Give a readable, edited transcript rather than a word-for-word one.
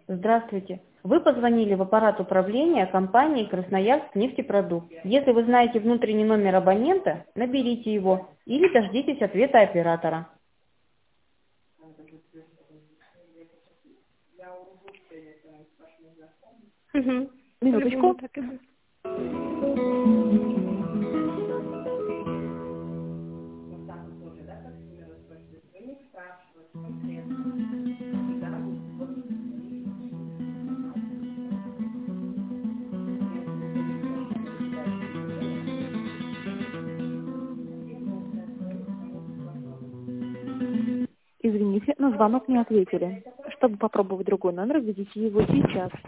Здравствуйте. Вы позвонили в аппарат управления компании «Красноярск нефтепродукт». Если вы знаете внутренний номер абонента, наберите его или дождитесь ответа оператора. Угу. Минуточку. Так и будет. Извините, на звонок не ответили. Чтобы попробовать другой номер, введите его сейчас.